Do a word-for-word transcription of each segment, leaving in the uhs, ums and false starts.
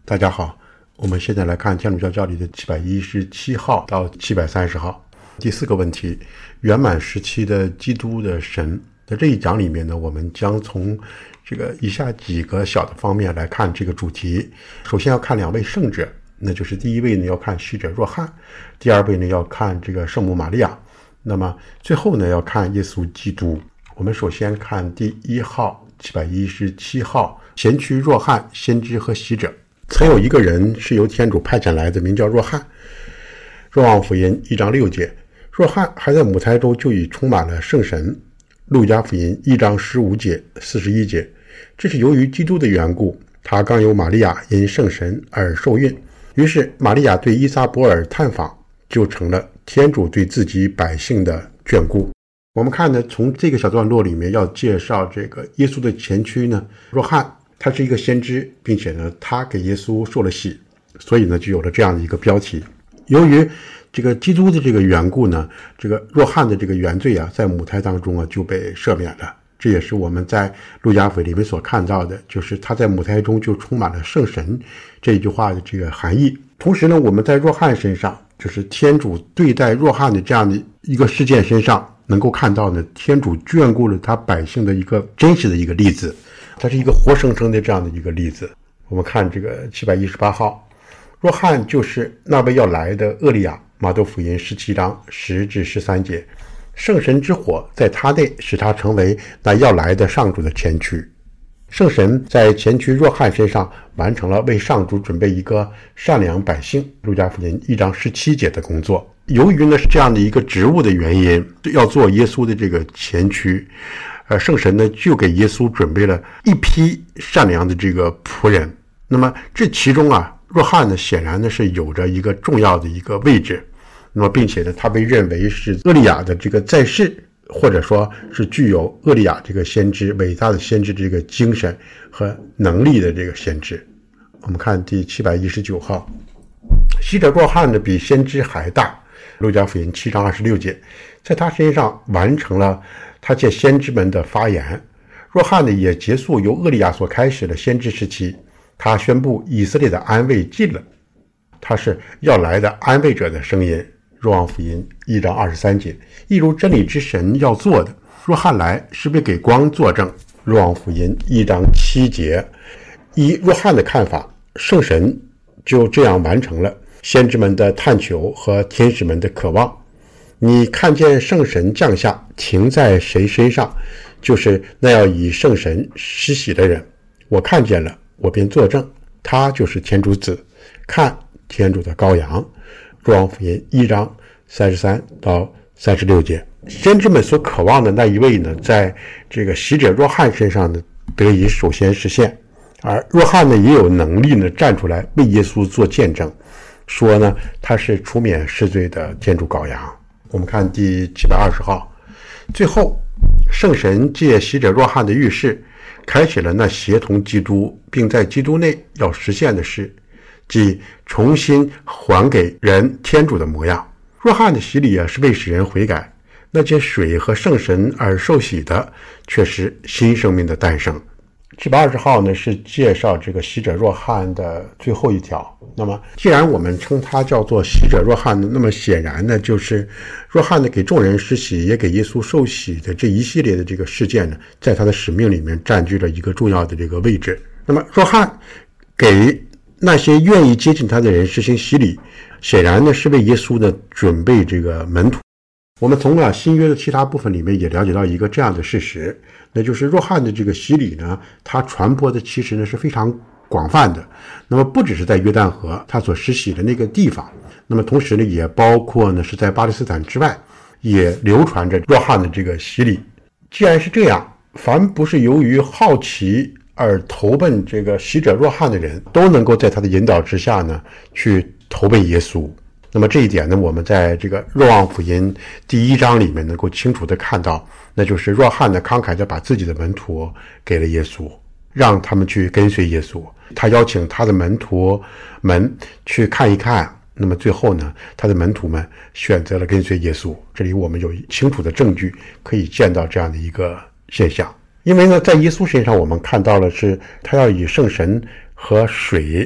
大家好，我们现在来看天主教教理的七百一十七号到七百三十号。第四个问题，圆满时期的基督的神。在这一讲里面呢，我们将从这个以下几个小的方面来看这个主题。首先要看两位圣者，那就是第一位呢要看洗者若翰，第二位呢要看这个圣母玛利亚，那么最后呢要看耶稣基督。我们首先看第一号七百一十七号，前驱若翰，先知和洗者。曾有一个人是由天主派遣来的，名叫若翰。若望福音一章六节，若翰还在母胎中就已充满了圣神。路加福音一章十五节、四十一节，这是由于基督的缘故，他刚由玛利亚因圣神而受孕，于是玛利亚对伊撒伯尔探访，就成了天主对自己百姓的眷顾。我们看呢，从这个小段落里面要介绍这个耶稣的前驱呢，若翰他是一个先知，并且呢他给耶稣受了洗，所以呢就有了这样的一个标题。由于这个基督的这个缘故呢，这个若翰的这个原罪啊，在母胎当中啊就被赦免了。这也是我们在路加福音里面所看到的，就是他在母胎中就充满了圣神这一句话的这个含义。同时呢，我们在若翰身上，就是天主对待若翰的这样的一个事件身上，能够看到呢，天主眷顾了他百姓的一个真实的一个例子，它是一个活生生的这样的一个例子。我们看这个七百一十八号，若翰就是那位要来的厄利亚，马窦福音十七章十至十三节，圣神之火在他内，使他成为那要来的上主的前驱。圣神在前驱若翰身上完成了为上主准备一个善良百姓，路加福音一章十七节的工作。由于呢是这样的一个职务的原因，要做耶稣的这个前驱，呃，圣神呢就给耶稣准备了一批善良的这个仆人。那么这其中啊，若翰呢显然呢是有着一个重要的一个位置，那么并且呢他被认为是厄利亚的这个在世，或者说是具有厄利亚这个先知伟大的先知这个精神和能力的这个先知。我们看第七百一十九号，洗者若翰呢比先知还大，路加福音七章二十六节，在他身上完成了他借先知们的发言。若翰呢也结束由厄利亚所开始的先知时期，他宣布以色列的安慰近了，他是要来的安慰者的声音。若望福音一章二十三节，一如真理之神要做的，若翰来是为给光作证。若望福音一章七节，依若翰的看法，圣神就这样完成了先知们的探求和天使们的渴望。你看见圣神降下停在谁身上，就是那要以圣神施洗的人。我看见了，我便作证，他就是天主子，看天主的羔羊。若望福音一章三十三到三十六节，先知们所渴望的那一位呢，在这个洗者若翰身上呢得以首先实现。而若翰呢也有能力呢站出来为耶稣做见证，说呢他是除免世罪的天主羔羊。我们看第七百二十号，最后圣神借洗者若翰的预示，开启了那协同基督并在基督内要实现的事，即重新还给人天主的模样。若翰的洗礼啊，是为使人悔改，那借水和圣神而受洗的，却是新生命的诞生。七百二十号呢是介绍这个洗者若翰的最后一条。那么既然我们称它叫做洗者若翰呢，那么显然呢就是若翰呢给众人施洗，也给耶稣受洗的这一系列的这个事件呢，在他的使命里面占据了一个重要的这个位置。那么若翰给那些愿意接近他的人实行洗礼，显然呢是为耶稣呢准备这个门徒。我们从啊新约的其他部分里面也了解到一个这样的事实，那就是若翰的这个洗礼呢，他传播的其实呢是非常广泛的。那么不只是在约旦河他所施洗的那个地方，那么同时呢也包括呢是在巴勒斯坦之外，也流传着若翰的这个洗礼。既然是这样，凡不是由于好奇而投奔这个洗者若翰的人，都能够在他的引导之下呢去投奔耶稣。那么这一点呢，我们在这个若望福音第一章里面能够清楚地看到，那就是若翰呢慷慨地把自己的门徒给了耶稣，让他们去跟随耶稣。他邀请他的门徒们去看一看，那么最后呢，他的门徒们选择了跟随耶稣。这里我们有清楚的证据可以见到这样的一个现象。因为呢，在耶稣身上我们看到了是他要以圣神和水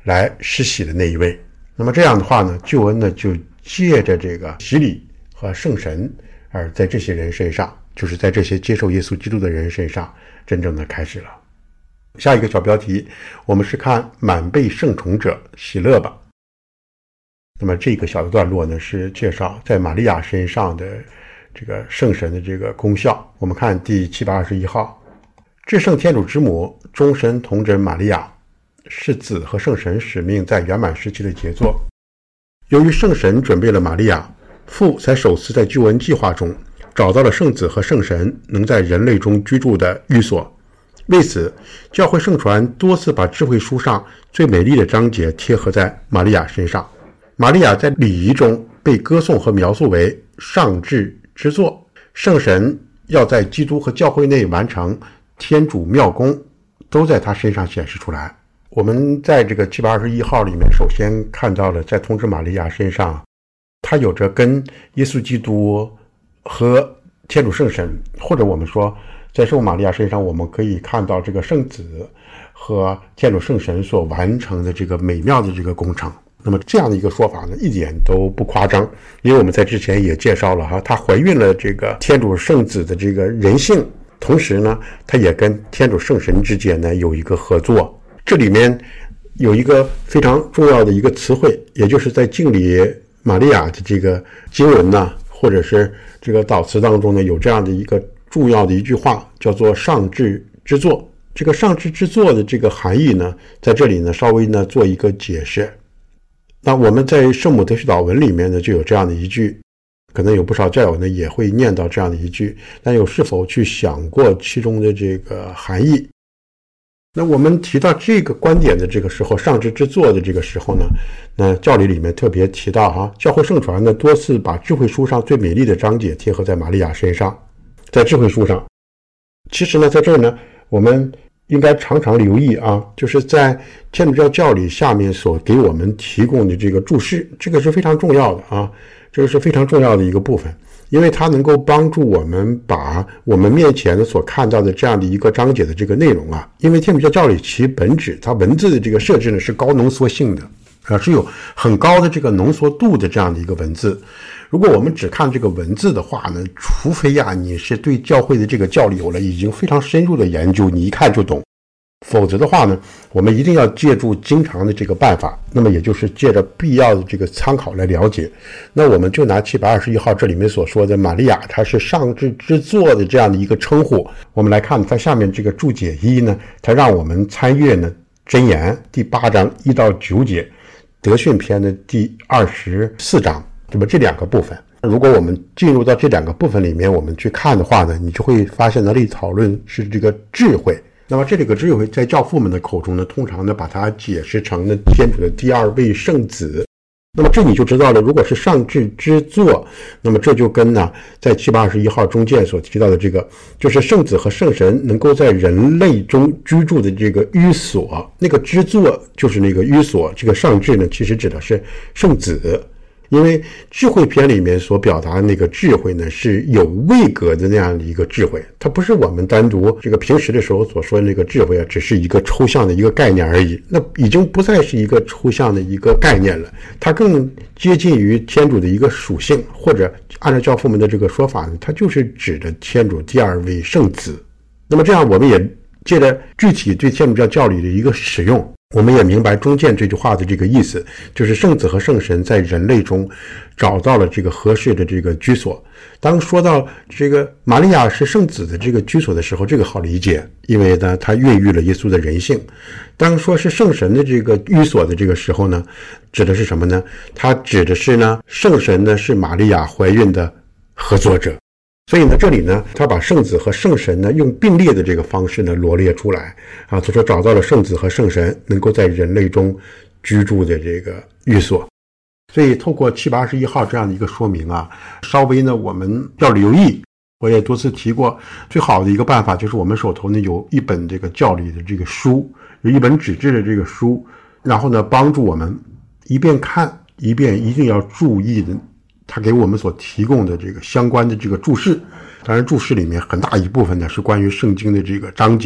来施洗的那一位。那么这样的话呢，救恩呢就借着这个洗礼和圣神而在这些人身上，就是在这些接受耶稣基督的人身上真正的开始了。下一个小标题，我们是看满被圣宠者喜乐吧。那么这个小的段落呢，是介绍在玛利亚身上的这个圣神的这个功效。我们看第七百二十一号，至圣天主之母终身童真玛利亚，是子和圣神使命在圆满时期的杰作。由于圣神准备了玛利亚，父才首次在救恩计划中找到了圣子和圣神能在人类中居住的寓所。为此，教会圣传多次把智慧书上最美丽的章节贴合在玛利亚身上。玛利亚在礼仪中被歌颂和描述为上智之作，圣神要在基督和教会内完成天主妙功，都在他身上显示出来。我们在这个七百二十一号里面首先看到了在童贞玛利亚身上，他有着跟耶稣基督和天主圣神，或者我们说在圣母玛利亚身上我们可以看到这个圣子和天主圣神所完成的这个美妙的这个工程。那么这样的一个说法呢，一点都不夸张，因为我们在之前也介绍了哈，她怀孕了这个天主圣子的这个人性，同时呢，她也跟天主圣神之间呢有一个合作。这里面有一个非常重要的一个词汇，也就是在敬礼玛利亚的这个经文呢，或者是这个祷词当中呢，有这样的一个重要的一句话，叫做上智之作。这个上智之作的这个含义呢，在这里呢稍微呢做一个解释。那我们在圣母德叙祷文里面呢就有这样的一句，可能有不少教友呢也会念到这样的一句，但有是否去想过其中的这个含义？那我们提到这个观点的这个时候，上智之作的这个时候呢，那教理里面特别提到哈，教会圣传呢多次把智慧书上最美丽的章节贴合在玛利亚身上。在智慧书上，其实呢在这儿呢我们应该常常留意啊，就是在天主教教理下面所给我们提供的这个注释，这个是非常重要的啊，这个是非常重要的一个部分，因为它能够帮助我们把我们面前的所看到的这样的一个章节的这个内容啊，因为天主教教理其本质，它文字的这个设置呢是高浓缩性的啊，是有很高的这个浓缩度的这样的一个文字。如果我们只看这个文字的话呢，除非呀你是对教会的这个教理有了已经非常深入的研究，你一看就懂，否则的话呢，我们一定要借助经常的这个办法，那么也就是借着必要的这个参考来了解。那我们就拿七百二十一号这里面所说的玛利亚，她是上智之作的这样的一个称呼，我们来看它下面这个注解一呢，它让我们参阅呢箴言第八章一到九节，德训篇的第二十四章，那么这两个部分，如果我们进入到这两个部分里面我们去看的话呢，你就会发现那里讨论是这个智慧。那么这里个智慧在教父们的口中呢，通常呢把它解释成呢天主的第二位圣子。那么这你就知道了，如果是上智之作，那么这就跟呢在七百二十一号中间所提到的这个，就是圣子和圣神能够在人类中居住的这个寓所，那个之作就是那个寓所，这个上智呢其实指的是圣子。因为智慧篇里面所表达的那个智慧呢，是有位格的那样的一个智慧，它不是我们单独这个平时的时候所说的那个智慧啊，只是一个抽象的一个概念而已，那已经不再是一个抽象的一个概念了，它更接近于天主的一个属性，或者按照教父们的这个说法呢，它就是指的天主第二位圣子。那么这样我们也借着具体对天主教教理的一个使用，我们也明白中间这句话的这个意思，就是圣子和圣神在人类中找到了这个合适的这个居所。当说到这个玛利亚是圣子的这个居所的时候，这个好理解，因为呢它孕育了耶稣的人性。当说是圣神的这个寓所的这个时候呢，指的是什么呢？它指的是呢圣神呢是玛利亚怀孕的合作者。所以呢，这里呢，他把圣子和圣神呢用并列的这个方式呢罗列出来啊，他说找到了圣子和圣神能够在人类中居住的这个寓所。所以透过七百二十一号这样的一个说明啊，稍微呢我们要留意，我也多次提过，最好的一个办法就是我们手头呢有一本这个教理的这个书，有一本纸质的这个书，然后呢帮助我们一边看一边一定要注意的他给我们所提供的这个相关的这个注释。当然注释里面很大一部分呢是关于圣经的这个章节，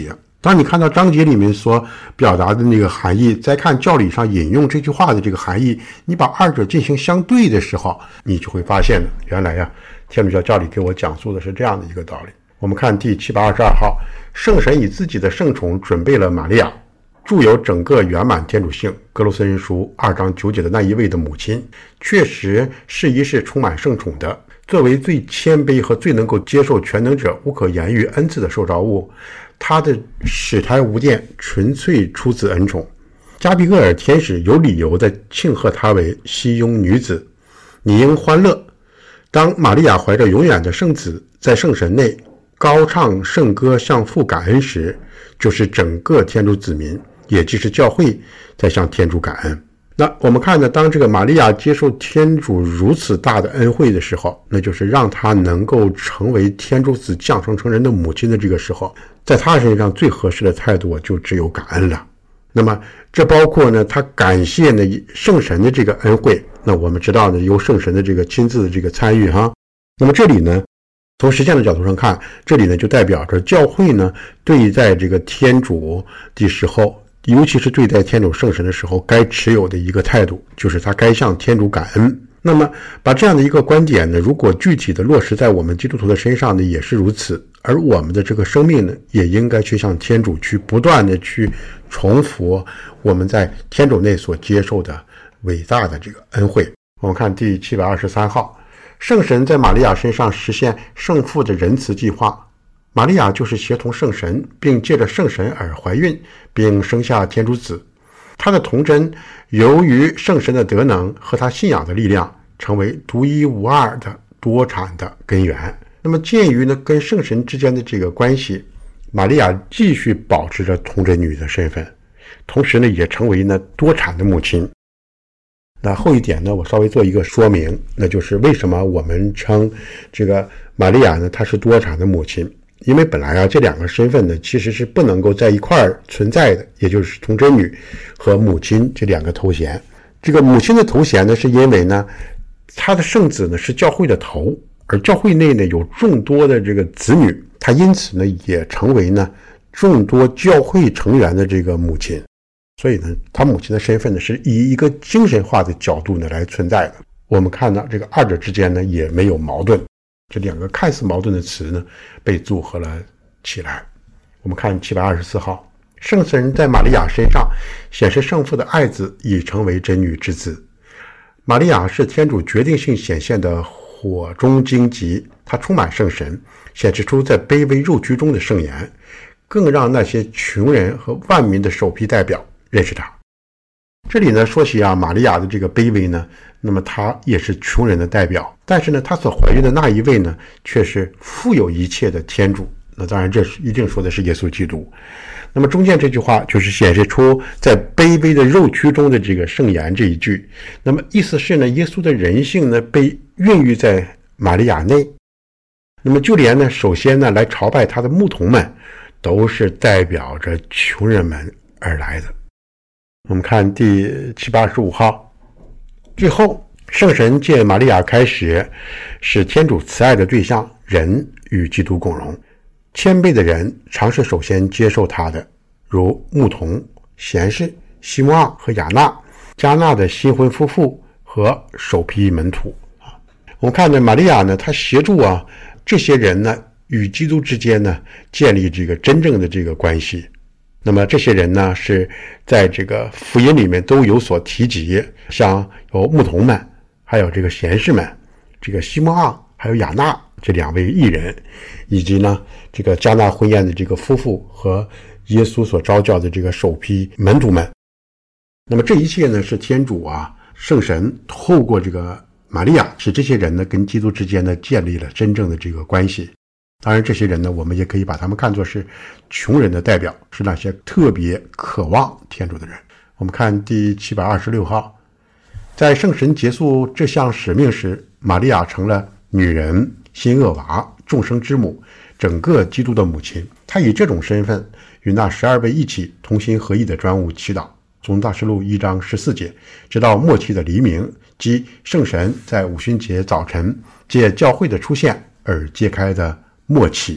当你看到章节里面所表达的那个含义，再看教理上引用这句话的这个含义，你把二者进行相对的时候，你就会发现呢，原来呀，天主教教理给我讲述的是这样的一个道理。我们看第七百二十二号，圣神以自己的圣宠准备了玛利亚，著有整个圆满天主性。哥罗斯人书二章九节的那一位的母亲，确实是一是充满圣宠的，作为最谦卑和最能够接受全能者无可言喻恩赐的受召物，他的使胎无玷纯粹出自恩宠。加比厄尔天使有理由地庆贺她为西雍女子，你应欢乐。当玛利亚怀着永远的圣子在圣神内高唱圣歌向父感恩时，就是整个天主子民，也即是教会在向天主感恩。那我们看呢，当这个玛利亚接受天主如此大的恩惠的时候，那就是让她能够成为天主子降生成人的母亲的这个时候，在她身上最合适的态度就只有感恩了。那么这包括呢，她感谢呢圣神的这个恩惠，那我们知道呢，由圣神的这个亲自的这个参与哈。那么这里呢，从实践的角度上看，这里呢就代表着教会呢对待这个天主的时候，尤其是对待天主圣神的时候该持有的一个态度，就是他该向天主感恩。那么把这样的一个观点呢，如果具体的落实在我们基督徒的身上呢，也是如此。而我们的这个生命呢，也应该去向天主去不断的去重复我们在天主内所接受的伟大的这个恩惠。我们看第七百二十三号，圣神在玛利亚身上实现圣父的仁慈计划。玛利亚就是协同圣神，并借着圣神而怀孕，并生下天主子。她的童真由于圣神的德能和她信仰的力量，成为独一无二的多产的根源。那么鉴于呢跟圣神之间的这个关系，玛利亚继续保持着童真女的身份，同时呢也成为呢多产的母亲。那后一点呢，我稍微做一个说明，那就是为什么我们称这个玛利亚呢她是多产的母亲。因为本来啊这两个身份呢其实是不能够在一块儿存在的，也就是童真女和母亲这两个头衔。这个母亲的头衔呢，是因为呢她的圣子呢是教会的头，而教会内呢有众多的这个子女，她因此呢也成为呢众多教会成员的这个母亲。所以呢她母亲的身份呢是以一个精神化的角度呢来存在的。我们看到这个二者之间呢也没有矛盾，这两个看似矛盾的词呢被组合了起来。我们看七百二十四号，圣神在玛利亚身上显示圣父的爱子已成为真女之子。玛利亚是天主决定性显现的火中荆棘，她充满圣神，显示出在卑微肉躯中的圣言，更让那些穷人和万民的首批代表认识她。这里呢说起啊玛利亚的这个卑微呢，那么她也是穷人的代表，但是呢她所怀孕的那一位呢却是富有一切的天主。那当然这一定说的是耶稣基督。那么中间这句话就是显示出在卑微的肉躯中的这个圣言这一句，那么意思是呢耶稣的人性呢被孕育在玛利亚内。那么就连呢首先呢来朝拜他的牧童们都是代表着穷人们而来的。我们看第七百二十五号，最后圣神借玛利亚开始使天主慈爱的对象人与基督共融。谦卑的人常是首先接受他的，如牧童、贤士、西摩奥和亚纳，加纳的新婚夫妇和首批门徒。我们看呢，玛利亚呢，她协助啊这些人呢与基督之间呢建立这个真正的这个关系。那么这些人呢是在这个福音里面都有所提及，像有牧童们，还有这个贤士们，这个西摩奥还有亚纳这两位义人，以及呢这个加纳婚宴的这个夫妇和耶稣所召教的这个首批门徒们。那么这一切呢是天主啊圣神透过这个玛利亚使这些人呢跟基督之间呢建立了真正的这个关系。当然这些人呢我们也可以把他们看作是穷人的代表，是那些特别渴望天主的人。我们看第七百二十六号，在圣神结束这项使命时，玛利亚成了女人、新厄娃、众生之母，整个基督的母亲。她以这种身份与那十二位一起同心合意的专务祈祷。从大事录一章十四节直到末期的黎明，即圣神在五旬节早晨借教会的出现而揭开的末期。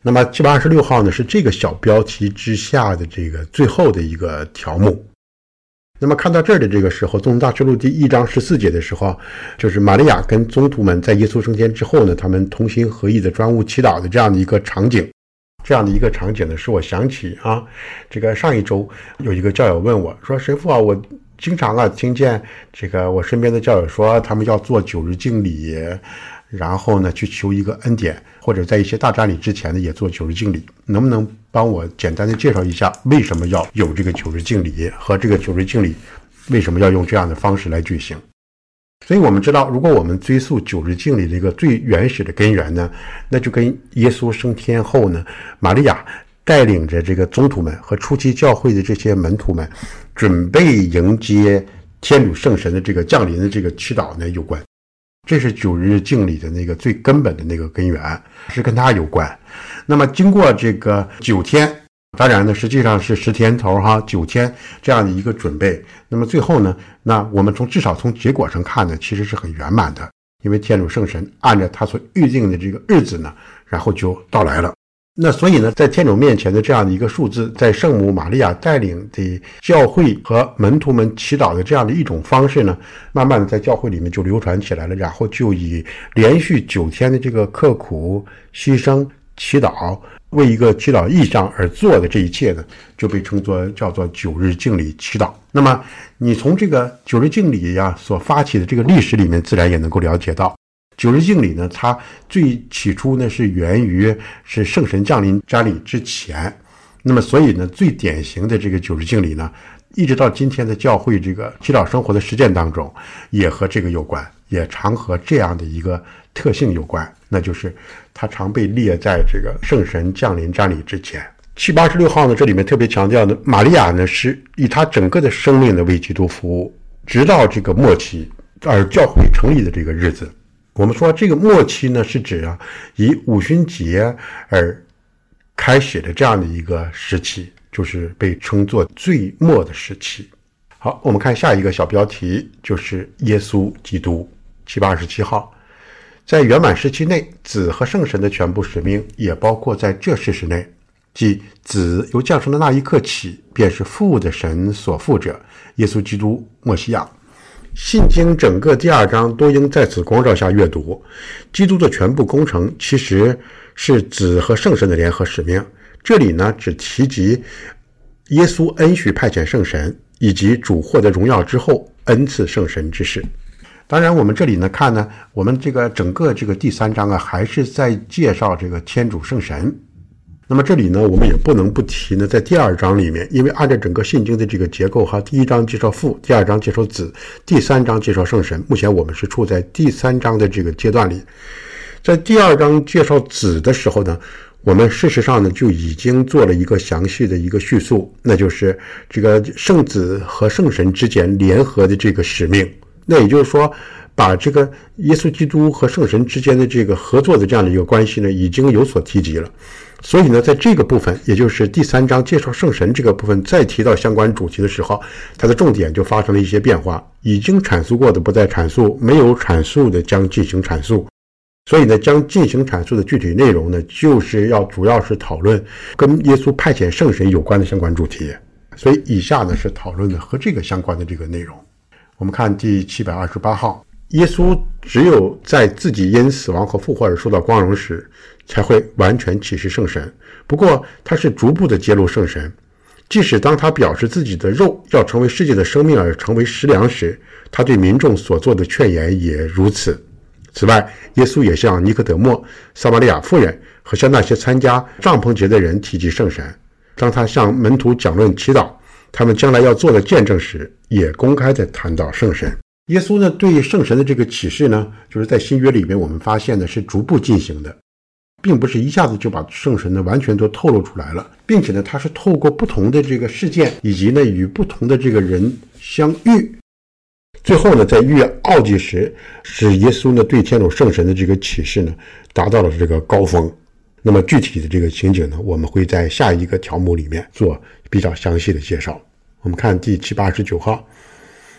那么七百二十六号呢，是这个小标题之下的这个最后的一个条目。那么看到这儿的这个时候，宗徒大事录第一章十四节的时候，就是玛利亚跟宗徒们在耶稣升天之后呢，他们同心合意的专务祈祷的这样的一个场景。这样的一个场景呢，使我想起啊，这个上一周有一个教友问我说，神父啊，我经常啊听见这个我身边的教友说，他们要做九日敬礼，然后呢去求一个恩典，或者在一些大瞻礼之前呢也做九日敬礼，能不能帮我简单的介绍一下为什么要有这个九日敬礼，和这个九日敬礼为什么要用这样的方式来举行？所以我们知道，如果我们追溯九日敬礼的一个最原始的根源呢，那就跟耶稣升天后呢，玛利亚带领着这个宗徒们和初期教会的这些门徒们准备迎接天主圣神的这个降临的这个祈祷呢有关。这是九日敬礼的那个最根本的那个根源，是跟它有关。那么经过这个九天，当然呢实际上是十天头哈，九天这样的一个准备，那么最后呢，那我们从至少从结果上看呢，其实是很圆满的，因为天主圣神按照他所预定的这个日子呢，然后就到来了。那所以呢，在天主面前的这样的一个数字，在圣母玛利亚带领的教会和门徒们祈祷的这样的一种方式呢，慢慢的在教会里面就流传起来了，然后就以连续九天的这个刻苦牺牲祈祷，为一个祈祷意向而做的这一切呢，就被称作叫做九日敬礼祈祷。那么你从这个九日敬礼呀所发起的这个历史里面，自然也能够了解到，九日敬礼呢，它最起初呢是源于是圣神降临瞻礼之前。那么所以呢，最典型的这个九日敬礼呢，一直到今天的教会这个祈祷生活的实践当中，也和这个有关，也常和这样的一个特性有关，那就是它常被列在这个圣神降临瞻礼之前。七百二十六号呢，这里面特别强调的，玛利亚呢是以她整个的生命呢为基督服务，直到这个末期而教会成立的这个日子。我们说这个末期呢，是指啊以五旬节而开始的这样的一个时期，就是被称作最末的时期。好，我们看下一个小标题，就是耶稣基督。七百二十七号，在圆满时期内，子和圣神的全部使命也包括在这事实内，即子由降生的那一刻起，便是父的神所父者，耶稣基督默西亚。信经整个第二章都应在此光照下阅读。基督的全部工程其实是子和圣神的联合使命，这里呢只提及耶稣恩许派遣圣神，以及主获得荣耀之后恩赐圣神之事。当然我们这里呢看呢，我们这个整个这个第三章啊，还是在介绍这个天主圣神。那么这里呢，我们也不能不提呢，在第二章里面，因为按照整个信经的这个结构哈，第一章介绍父，第二章介绍子，第三章介绍圣神。目前我们是处在第三章的这个阶段里。在第二章介绍子的时候呢，我们事实上呢就已经做了一个详细的一个叙述，那就是这个圣子和圣神之间联合的这个使命。那也就是说，把这个耶稣基督和圣神之间的这个合作的这样的一个关系呢，已经有所提及了。所以呢，在这个部分，也就是第三章介绍圣神这个部分，再提到相关主题的时候，它的重点就发生了一些变化。已经阐述过的不再阐述，没有阐述的将进行阐述。所以呢，将进行阐述的具体内容呢，就是要主要是讨论跟耶稣派遣圣神有关的相关主题。所以以下呢是讨论的和这个相关的这个内容。我们看第七百二十八号，耶稣只有在自己因死亡和复活而受到光荣时，才会完全启示圣神。不过他是逐步的揭露圣神，即使当他表示自己的肉要成为世界的生命而成为食粮时，他对民众所做的劝言也如此。此外，耶稣也向尼科德莫、撒玛利亚妇人和向那些参加帐篷节的人提及圣神。当他向门徒讲论祈祷他们将来要做的见证时，也公开地谈到圣神。耶稣呢对圣神的这个启示呢，就是在新约里面我们发现的是逐步进行的，并不是一下子就把圣神呢完全都透露出来了，并且呢它是透过不同的这个事件，以及呢与不同的这个人相遇，最后呢在逾奥祭时，使耶稣呢对天主圣神的这个启示呢达到了这个高峰。那么具体的这个情景呢，我们会在下一个条目里面做比较详细的介绍。我们看第七百二十九号，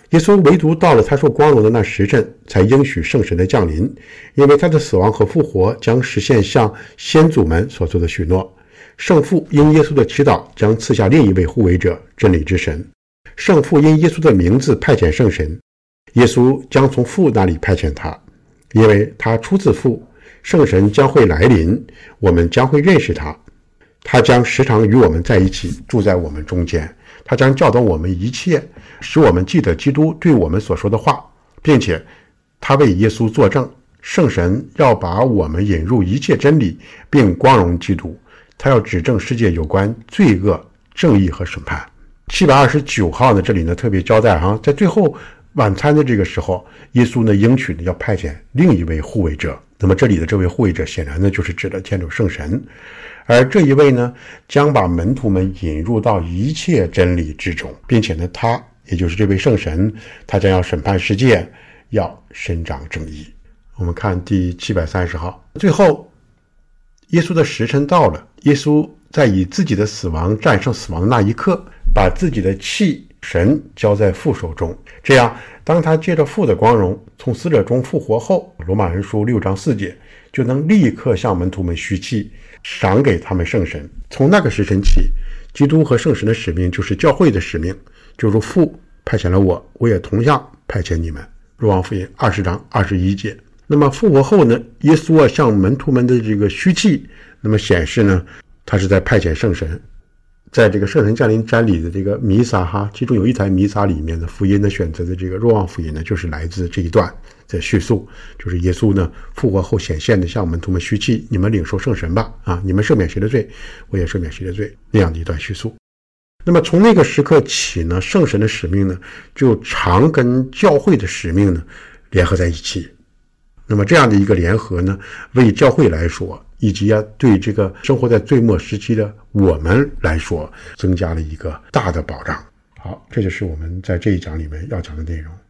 耶稣唯独到了他受光荣的那时辰，才应许圣神的降临，因为他的死亡和复活将实现向先祖们所做的许诺。圣父因耶稣的祈祷将赐下另一位护卫者，真理之神。圣父因耶稣的名字派遣圣神，耶稣将从父那里派遣他，因为他出自父。圣神将会来临，我们将会认识他，他将时常与我们在一起，住在我们中间。他将教导我们一切，使我们记得基督对我们所说的话，并且他为耶稣作证。圣神要把我们引入一切真理，并光荣基督。他要指证世界有关罪恶、正义和审判。七百二十九号呢，这里呢特别交代哈，在最后晚餐的这个时候，耶稣呢应许呢要派遣另一位护卫者。那么这里的这位护卫者显然呢就是指的天主圣神，而这一位呢将把门徒们引入到一切真理之中，并且呢他也就是这位圣神，他将要审判世界，要伸张正义。我们看第七百三十号，最后耶稣的时辰到了，耶稣在以自己的死亡战胜死亡的那一刻，把自己的气神交在父手中，这样当他借着父的光荣从死者中复活后，罗马人书六章四节就能立刻向门徒们许气，赏给他们圣神。从那个时辰起，基督和圣神的使命就是教会的使命，就如父派遣了我，我也同样派遣你们。若望福音二十章二十一节。那么复活后呢，耶稣啊向门徒们的这个虚气，那么显示呢他是在派遣圣神。在这个圣神降临瞻礼的这个弥撒哈，其中有一台弥撒里面的福音的选择的这个若望福音呢，就是来自这一段的叙述，就是耶稣呢复活后显现的向门徒们虚气，你们领受圣神吧，啊，你们赦免谁的罪，我也赦免谁的罪，那样的一段叙述。那么从那个时刻起呢，圣神的使命呢就常跟教会的使命呢联合在一起。那么这样的一个联合呢，为教会来说，以及啊对这个生活在最末时期的我们来说，增加了一个大的保障。好，这就是我们在这一讲里面要讲的内容。